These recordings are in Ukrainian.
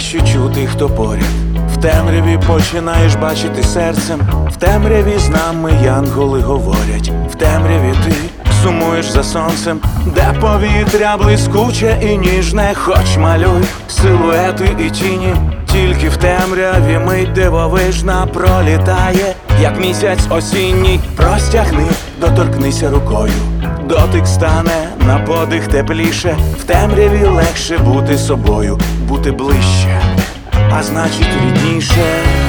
що чути, хто поряд. В темряві починаєш бачити серцем, в темряві з нами янголи говорять, в темряві ти сумуєш за сонцем, де повітря блискуче і ніжне, хоч малюй силуети і тіні, тільки в темряві мить дивовижна пролітає, як місяць осінній. Простягни, доторкнися рукою, дотик стане на подих тепліше, в темряві легше бути собою, бути ближче, а значить рідніше.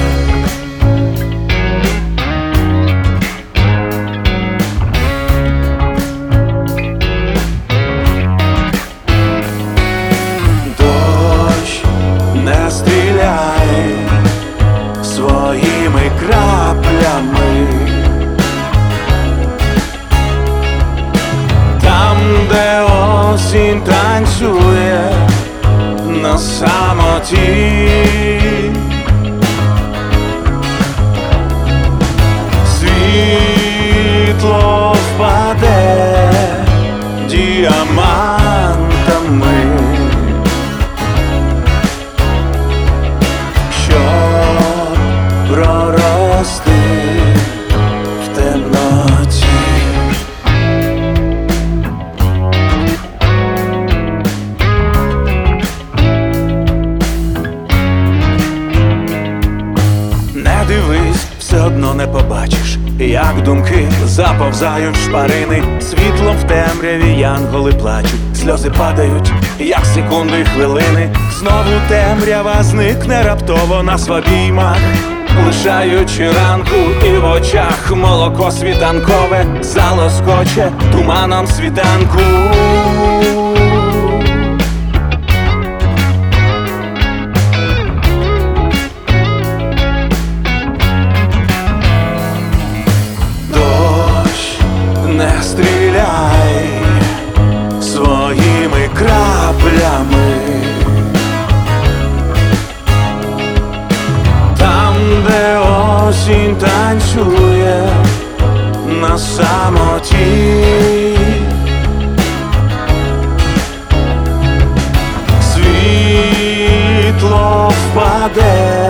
Дощ, не стріляй своїми краплями, там, де осінь танцює на самоті. Світло впаде діамантами, щоб прорости в темноті. Не дивись, все одно не побачиш, як думки заповзають в шпарини. Світлом в темряві янголи плачуть, сльози падають, як секунди й хвилини. Знову темрява зникне раптово нас в обіймах, лишаючи ранку, і в очах молоко світанкове залоскоче туманом світанку. Не стріляй своїми краплями, там, де осінь танцює на самоті. Світло впаде